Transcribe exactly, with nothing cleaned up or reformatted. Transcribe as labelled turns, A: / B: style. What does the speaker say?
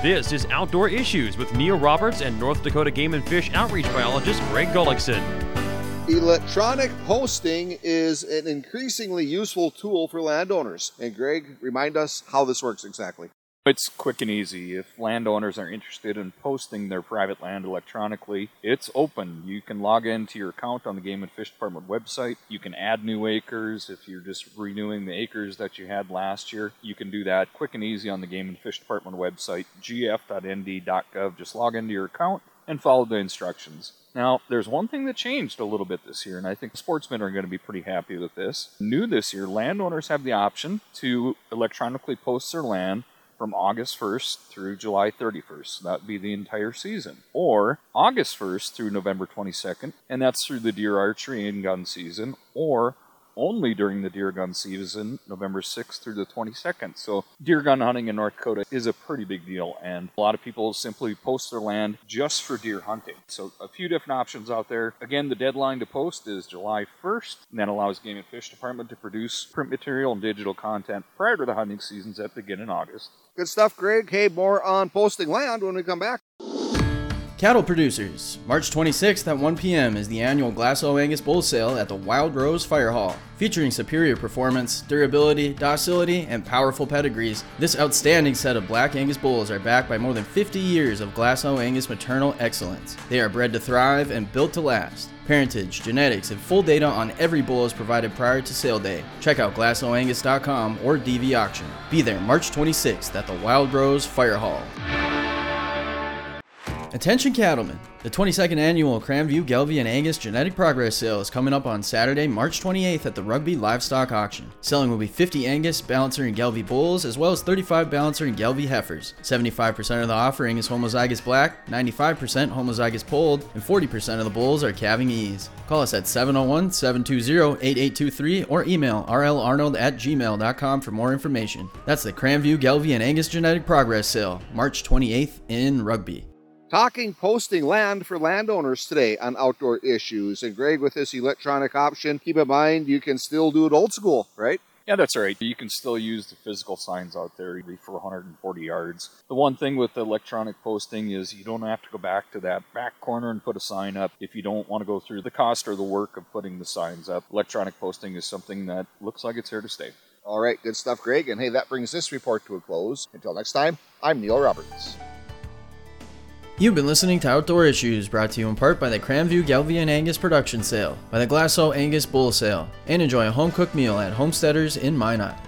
A: This is Outdoor Issues with Neil Roberts and North Dakota Game and Fish outreach biologist Greg Gullickson.
B: Electronic posting is an increasingly useful tool for landowners. And Greg, remind us how this works exactly.
C: It's quick and easy. If landowners are interested in posting their private land electronically, it's open. You can log into your account on the Game and Fish Department website. You can add new acres. If you're just renewing the acres that you had last year, you can do that quick and easy on the Game and Fish Department website, g f dot n d dot gov. Just log into your account and follow the instructions. Now, there's one thing that changed a little bit this year, and I think sportsmen are going to be pretty happy with this. New this year, landowners have the option to electronically post their land from August first through July thirty-first. That would be the entire season. Or August first through November twenty-second, and that's through the deer archery and gun season, or only during the deer gun season, November sixth through the twenty-second. So deer gun hunting in North Dakota is a pretty big deal, and a lot of people simply post their land just for deer hunting. So a few different options out there. Again, the deadline to post is July first, and that allows Game and Fish Department to produce print material and digital content prior to the hunting seasons that begin in August.
B: Good stuff, Greg. Hey, more on posting land when we come back.
D: Cattle producers, March twenty-sixth at one p m is the annual Glasgow Angus Bull Sale at the Wild Rose Fire Hall. Featuring superior performance, durability, docility, and powerful pedigrees, this outstanding set of Black Angus bulls are backed by more than fifty years of Glasgow Angus maternal excellence. They are bred to thrive and built to last. Parentage, genetics, and full data on every bull is provided prior to sale day. Check out glasgow angus dot com or D V Auction. Be there March twenty-sixth at the Wild Rose Fire Hall. Attention cattlemen, the twenty-second annual Cranview Gelbvieh and Angus Genetic Progress Sale is coming up on Saturday, March twenty-eighth at the Rugby Livestock Auction. Selling will be fifty Angus, Balancer, and Gelbvieh bulls, as well as thirty-five Balancer and Gelbvieh heifers. seventy-five percent of the offering is homozygous black, ninety-five percent homozygous polled, and forty percent of the bulls are calving ease. Call us at seven oh one, seven two zero, eight eight two three or email r l arnold at gmail dot com for more information. That's the Cranview Gelbvieh and Angus Genetic Progress Sale, March twenty-eighth in Rugby.
B: Talking posting land for landowners today on Outdoor Issues. And Greg, with this electronic option, keep in mind you can still do it old school, right?
C: Yeah, that's right. You can still use the physical signs out there for one hundred forty yards. The one thing with electronic posting is you don't have to go back to that back corner and put a sign up if you don't want to go through the cost or the work of putting the signs up. Electronic posting is something that looks like it's here to stay.
B: All right, good stuff, Greg. And hey, that brings this report to a close. Until next time, I'm Neil Roberts.
D: You've been listening to Outdoor Issues, brought to you in part by the Cranview Gelbvieh and Angus Production Sale, by the Glasgow Angus Bull Sale, and enjoy a home-cooked meal at Homesteaders in Minot.